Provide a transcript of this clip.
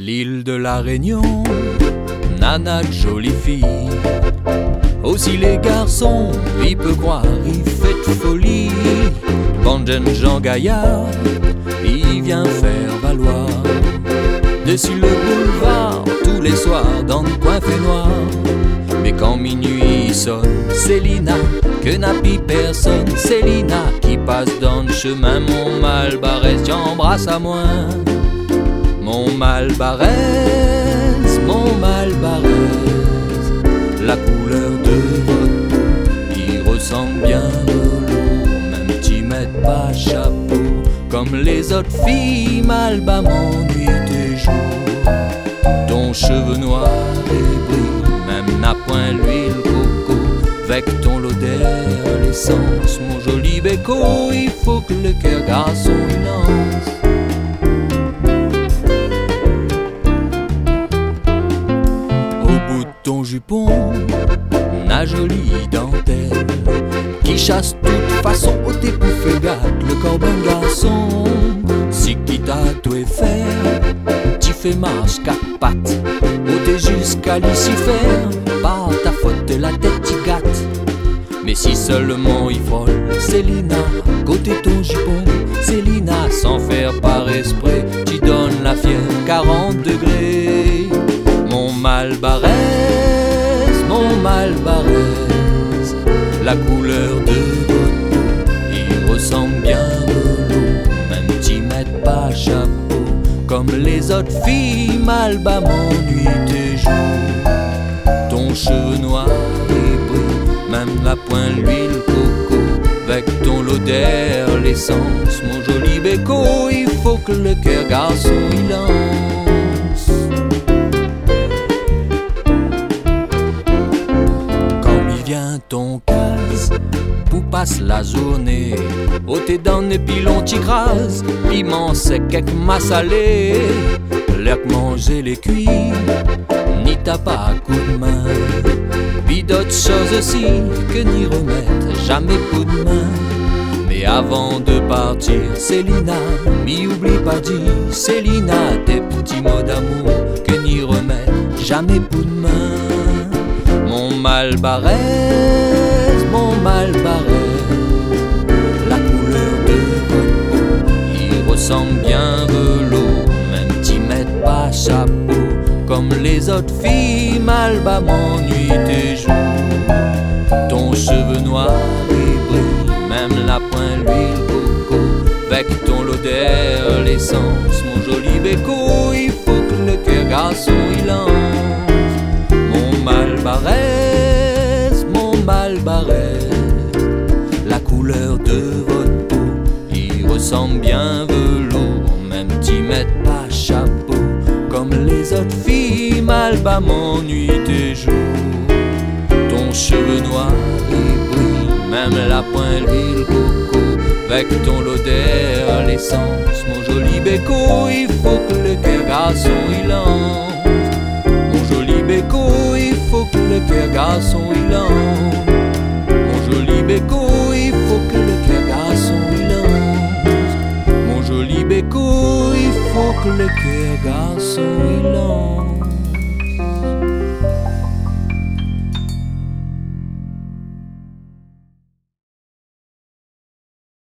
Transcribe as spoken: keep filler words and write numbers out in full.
L'île de la Réunion, nana jolie fille. Aussi les garçons, il peut croire, il fait de folie. Bonjen Jean Gaillard, il vient faire valoir. Dessus le boulevard, tous les soirs, dans le coin fait noir. Mais quand minuit sonne, c'est Lina, que n'a pis personne. C'est Lina qui passe dans le chemin. Mon Malbarès, j'embrasse à moi. Mon Malbarès, mon Malbarès, la couleur de votre peau, il ressemble bien de l'eau. Même tu mets pas chapeau, comme les autres filles, Malba m'ennuie tes jours. Ton cheveu noir et brille, même n'a point l'huile coco. Avec ton l'odeur, l'essence, mon joli béco, il faut que le cœur garçon il lance. Ton jupon, na jolie dentelle, qui chasse toute façon au dépouffe gâte le corps d'un garçon. Si qui t'a tout est faire, tu fais marche quatre pattes, ôter jusqu'à Lucifer, par ta faute de la tête t'y gâte. Mais si seulement il frôle, c'est Lina, côté ton jupon, c'est Lina, sans faire par esprit, tu donnes la fière quarante degrés. Mon Malbarès, mon Malbarès, la couleur de votre peau, il ressemble bien de l'eau. Même t'y mets pas chapeau, comme les autres filles, Malba m'ennuie tes jours. Ton cheveu noir et brille, même la pointe l'huile coco. Avec ton l'odeur, l'essence, mon joli béco, il faut que le cœur garçon il lance. Ton casse, pour passe la journée, ôter dans les pilons t'y crase, piment sec avec ma salée, l'air que manger les cuits, ni t'as pas coup de main, pis d'autres choses aussi que n'y remettre jamais coup de main. Mais avant de partir, Célina, m'y oublie pas dire, Célina, tes petits mots d'amour que n'y remettre jamais coup de main. Mon Malbarès, mon Malbarès, la couleur de votre peau, il ressemble bien velours, même t'y mets pas chapeau, comme les autres filles, Malba m'ennuie tes jours. Ton cheveu noir et brille, même la pointe l'huile coco, avec ton l'odeur, l'essence, mon joli béco, il faut que le cœur garçon il lance. Mon Malbarès, mon Malbarès, la couleur de votre peau, il ressemble bien velours, même t'y mets pas chapeau, comme les autres filles, Malba m'ennuie tes jours. Ton cheveu noir et brille, même la pointe l'huile coco, avec ton l'odeur, l'essence, mon joli béco, il faut que le cœur garçon il lance. Mon joli béco, il faut que le cœur garçon il lance. Mon joli béco, il faut que le cœur garçon il lance. Mon joli béco, il faut que le cœur garçon il lance.